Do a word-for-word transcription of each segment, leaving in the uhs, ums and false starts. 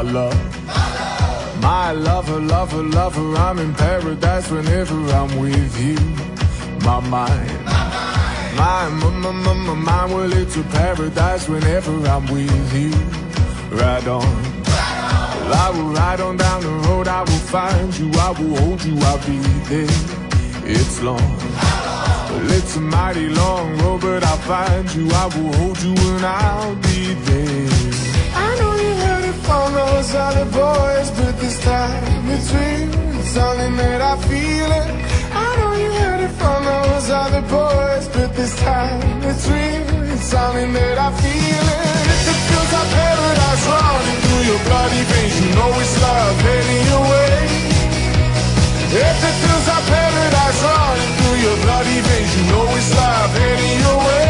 my love, my lover, lover, lover. I'm in paradise whenever I'm with you. My mind, my, my, my, my, my mind. Well, it's a paradise whenever I'm with you. Ride on. Well, I will ride on down the road. I will find you. I will hold you. I'll be there. It's long. Well, it's a mighty long road, but I'll find you. I will hold you and I'll be there. I know you heard it from those other boys, but this time it's real. It's something that I feel it. I know you heard it from those other boys, but this time it's real. It's something that I feel it. If it feels like paradise running through your bloody veins, you know it's love heading your way. If it feels like paradise running through your bloody veins, you know it's love heading your way.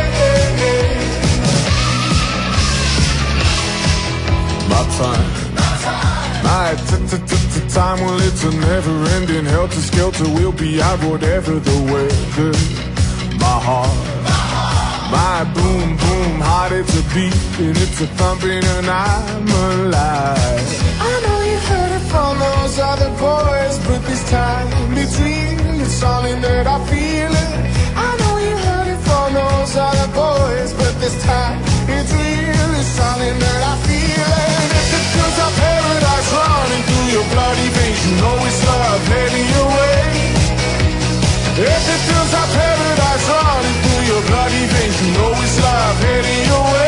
My time, my t-t-t-t-time, well it's a never-ending helter-skelter. We'll be out whatever the weather. My heart, my boom boom heart, it's a beat and it's a thumping and I'm alive. I know you heard it from those other boys, but this time it's real. It's something that I feel it. I know you heard it from those other boys, but this time it's real. It's something that I feel it. If it feels like paradise running through your bloody veins, you know it's love heading your way. If it feels like paradise running through your bloody veins, you know it's love heading your way.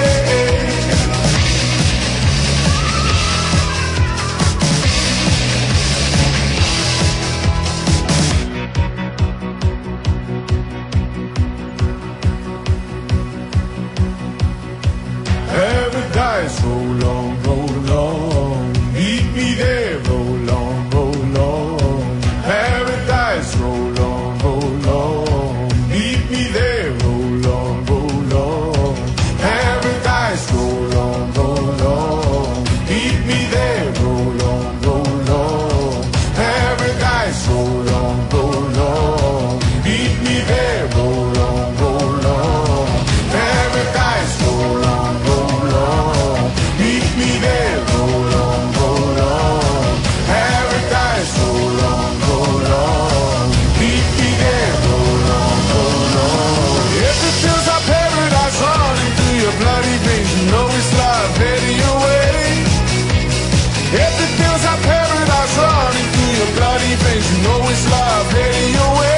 Paradise, roll on, roll on. Meet me there, roll on, roll on. Paradise, roll on, roll on. Meet me there, roll on, roll on. Paradise, roll on, roll on. Meet me there, roll on, roll on. Paradise, roll on, roll on. Meet me there, roll on, roll on. Paradise, roll on, roll on. Meet me there, roll on, roll on. Paradise, roll on, roll on. Meet me there, roll on, roll on. If it feels like paradise running through your bloody veins, you know it's love heading your way. If it feels like paradise running through your bloody veins, you know it's love heading your way.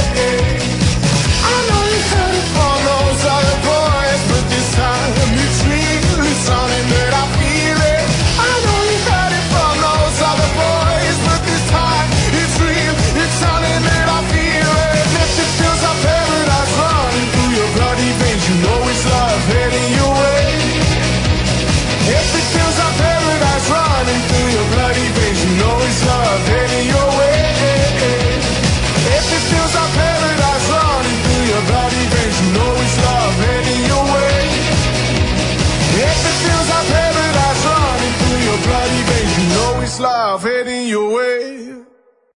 I know you heard it from those other boys, but this time it's real. It's something that I feel it. I know you heard it from those other boys, but this time it's real. It's something that I feel it. If it feels like paradise running through your bloody veins, you know it's love heading your way. If it feels like paradise running through your bloody veins, you know it's love heading your way. If it feels like paradise running through your bloody veins, you know it's love heading your way. If it feels like paradise running through your bloody veins, you know it's love heading your way.